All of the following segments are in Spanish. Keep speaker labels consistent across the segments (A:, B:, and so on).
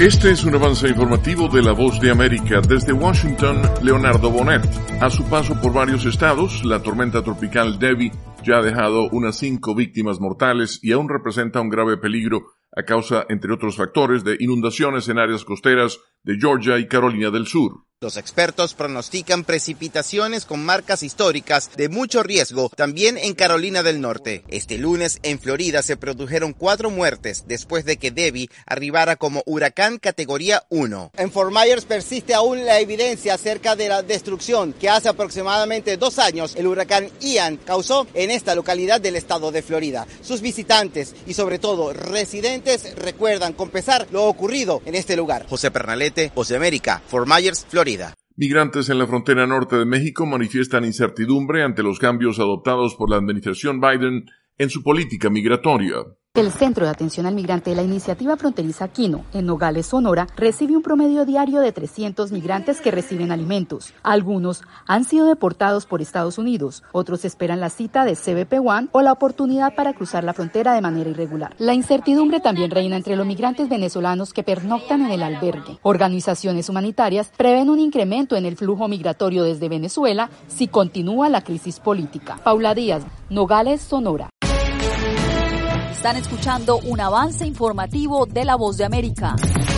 A: Este es un avance informativo de La Voz de América. Desde Washington, Leonardo Bonet. A su paso por varios estados, la tormenta tropical Debby ya ha dejado unas 5 víctimas mortales y aún representa un grave peligro a causa, entre otros factores, de inundaciones en áreas costeras de Georgia y Carolina del Sur.
B: Los expertos pronostican precipitaciones con marcas históricas de mucho riesgo también en Carolina del Norte. Este lunes en Florida se produjeron 4 muertes después de que Debby arribara como huracán categoría 1.
C: En Fort Myers persiste aún la evidencia acerca de la destrucción que hace aproximadamente 2 años el huracán Ian causó en esta localidad del estado de Florida. Sus visitantes y sobre todo residentes recuerdan con pesar lo ocurrido en este lugar.
B: José Pernalete, Voz de América, Fort Myers, Florida.
A: Migrantes en la frontera norte de México manifiestan incertidumbre ante los cambios adoptados por la administración Biden en su política migratoria.
D: El Centro de Atención al Migrante de la Iniciativa Fronteriza Quino, en Nogales, Sonora, recibe un promedio diario de 300 migrantes que reciben alimentos. Algunos han sido deportados por Estados Unidos, otros esperan la cita de CBP One o la oportunidad para cruzar la frontera de manera irregular. La incertidumbre también reina entre los migrantes venezolanos que pernoctan en el albergue. Organizaciones humanitarias prevén un incremento en el flujo migratorio desde Venezuela si continúa la crisis política. Paula Díaz, Nogales, Sonora.
E: Están escuchando un avance informativo de La Voz de América.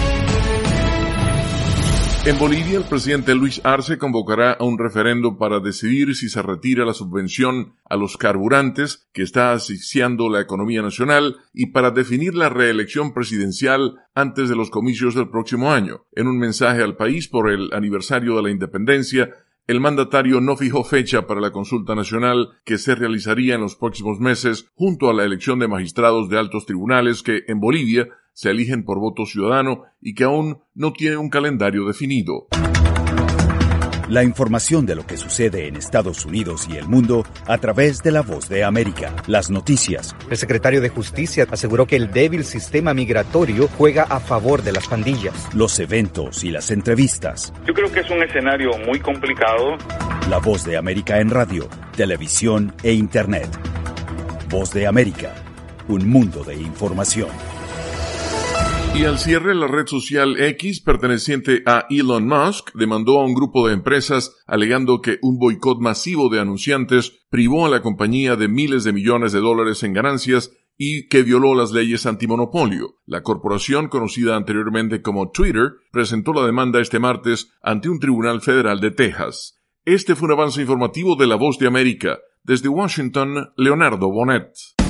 A: En Bolivia, el presidente Luis Arce convocará a un referendo para decidir si se retira la subvención a los carburantes que está asfixiando la economía nacional y para definir la reelección presidencial antes de los comicios del próximo año. En un mensaje al país por el aniversario de la independencia, el mandatario no fijó fecha para la consulta nacional que se realizaría en los próximos meses junto a la elección de magistrados de altos tribunales que en Bolivia se eligen por voto ciudadano y que aún no tiene un calendario definido.
F: La información de lo que sucede en Estados Unidos y el mundo a través de La Voz de América. Las noticias.
G: El secretario de Justicia aseguró que el débil sistema migratorio juega a favor de las pandillas.
F: Los eventos y las entrevistas.
H: Yo creo que es un escenario muy complicado.
F: La Voz de América en radio, televisión e internet. Voz de América. Un mundo de información.
A: Y al cierre, la red social X, perteneciente a Elon Musk, demandó a un grupo de empresas alegando que un boicot masivo de anunciantes privó a la compañía de miles de millones de dólares en ganancias y que violó las leyes antimonopolio. La corporación, conocida anteriormente como Twitter, presentó la demanda este martes ante un tribunal federal de Texas. Este fue un avance informativo de La Voz de América. Desde Washington, Leonardo Bonet.